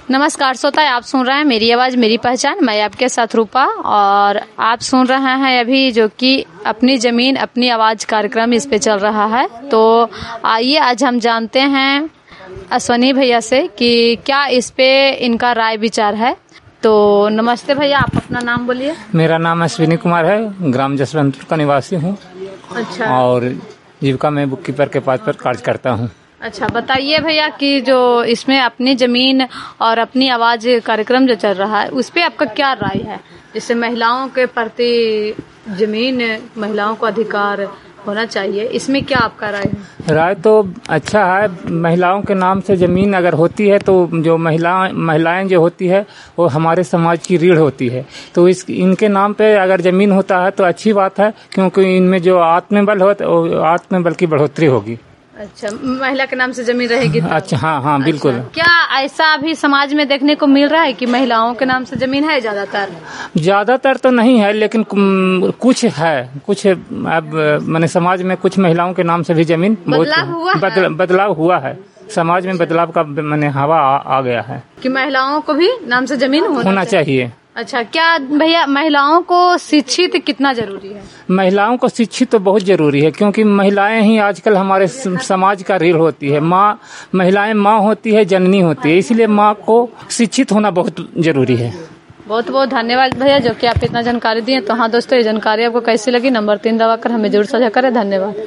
नमस्कार श्रोता, आप सुन रहे हैं मेरी आवाज मेरी पहचान। मैं आपके साथ रूपा और आप सुन रहे हैं अभी जो कि अपनी जमीन अपनी आवाज कार्यक्रम इस पे चल रहा है। तो आइए आज हम जानते हैं अश्वनी भैया से कि क्या इस पे इनका राय विचार है। तो नमस्ते भैया, आप अपना नाम बोलिए। मेरा नाम अश्विनी कुमार है, ग्राम जसवंतपुर का निवासी हूँ। अच्छा। और जीविका में बुक कीपर के पद पर कार्य करता हूँ। अच्छा, बताइए भैया कि जो इसमें अपनी जमीन और अपनी आवाज कार्यक्रम जो चल रहा है उस पे आपका क्या राय है। जैसे महिलाओं के प्रति जमीन, महिलाओं को अधिकार होना चाहिए, इसमें क्या आपका राय है? राय तो अच्छा है। महिलाओं के नाम से जमीन अगर होती है तो जो महिलाएं जो होती है वो हमारे समाज की रीढ़ होती है। तो इनके नाम पे अगर जमीन होता है तो अच्छी बात है, क्योंकि इनमें जो आत्मबल की बढ़ोतरी होगी। अच्छा, महिला के नाम से जमीन रहेगी तो? अच्छा, हाँ बिल्कुल। अच्छा, क्या ऐसा अभी समाज में देखने को मिल रहा है कि महिलाओं के नाम से जमीन है? ज्यादातर तो नहीं है, लेकिन कुछ है। कुछ अब मैंने समाज में कुछ महिलाओं के नाम से भी जमीन बदलाव हुआ है। समाज में बदलाव का मैंने हवा आ गया है कि महिलाओं को भी नाम से जमीन होना चाहिए। अच्छा, क्या भैया महिलाओं को शिक्षित कितना जरूरी है? महिलाओं को शिक्षित तो बहुत जरूरी है, क्योंकि महिलाएं ही आजकल हमारे समाज का रीढ़ होती है। महिलाएं माँ होती है, जननी होती है, इसलिए माँ को शिक्षित होना बहुत जरूरी है। बहुत बहुत धन्यवाद भैया जो कि आप इतना जानकारी दिए। तो हाँ दोस्तों, ये जानकारी आपको कैसी लगी नंबर 3 दबाकर हमें जरूर साझा करें। धन्यवाद।